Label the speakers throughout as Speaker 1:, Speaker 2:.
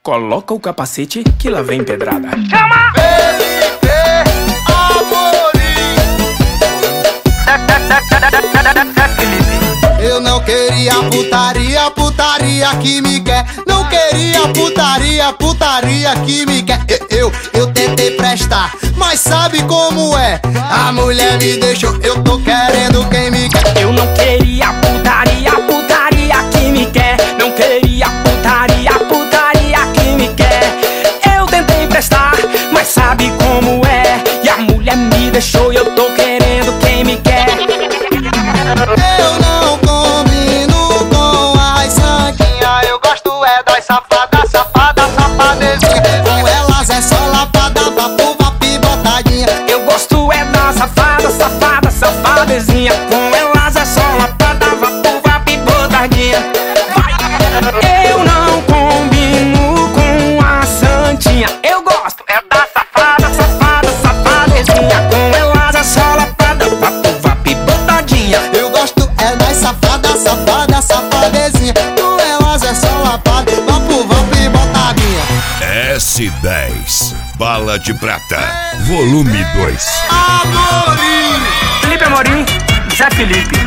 Speaker 1: Coloca o capacete que lá vem pedrada.
Speaker 2: Chama!
Speaker 3: Eu não queria putaria, putaria que me quer. Não queria putaria, putaria que me quer. Eu tentei prestar, mas sabe como é? A mulher me deixou, eu tô querendo quem me quer.
Speaker 1: Eu não queria putaria, putaria que me quer. Não queria putaria, putaria que me quer. Eu tentei prestar, mas sabe como é? E a mulher me deixou e eu tô querendo quem me quer.
Speaker 3: Eu não combino com as sanguinhas. Eu gosto é das safadas, safada, safadezinha. Com elas é só lapada, vapo, vapi, botadinha.
Speaker 1: Eu gosto é da safada, safada, safadezinha. Com elas é só lapada, vapo, vapi, botadinha. Eu não combino com a santinha. Eu gosto é da safada, safada, safadezinha. Com elas é só lapada, vapo, vapi, botadinha.
Speaker 3: Eu gosto é das safadas, safada, safadezinha. Com elas é só lapada, vapo, vapi, botadinha.
Speaker 4: S10 Bala de Prata Volume 2.
Speaker 3: Amorim!
Speaker 1: Felipe Amorim, Zé Felipe.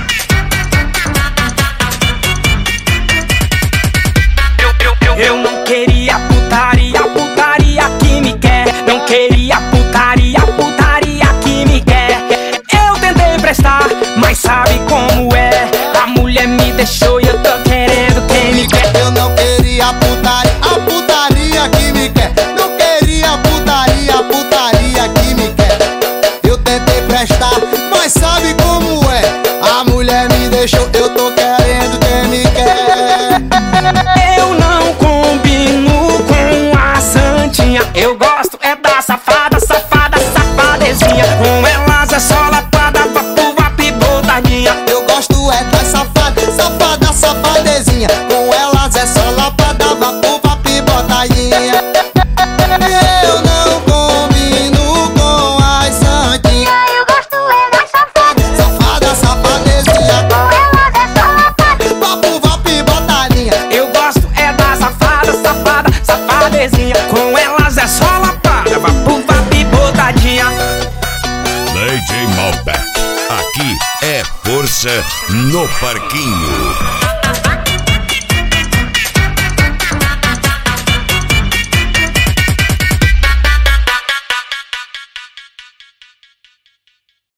Speaker 1: Eu não queria putaria, putaria que me quer. Não queria putaria, putaria que me quer. Eu tentei prestar, mas sabe como é? A mulher me deixou e eu tô querendo quem me quer.
Speaker 3: Eu não queria putaria, a putaria que me quer. Não queria putaria, putaria que me quer. Eu tentei prestar, mas sabe como é? A mulher me deixou, eu tô querendo quem me quer.
Speaker 1: Eu não combino com a santinha. Eu gosto é da safada, safada, safadezinha. Com elas é só lapada, vapo, vapi, botadinha.
Speaker 3: Eu gosto é das safadas, safada, safadezinha. Com elas é só lapada, vapo, vapi, botadinha. Eu não combino com as santinhas.
Speaker 2: Eu gosto é das safadas,
Speaker 3: Safada, safadezinha.
Speaker 2: com elas é só lapada.
Speaker 3: Vapo, vapi, botadinha.
Speaker 1: Eu gosto é da safada, safada, safadezinha. Com elas é só lapada, vapo, vapi, botadinha.
Speaker 4: DJ Malbec. Aqui é força no parquinho.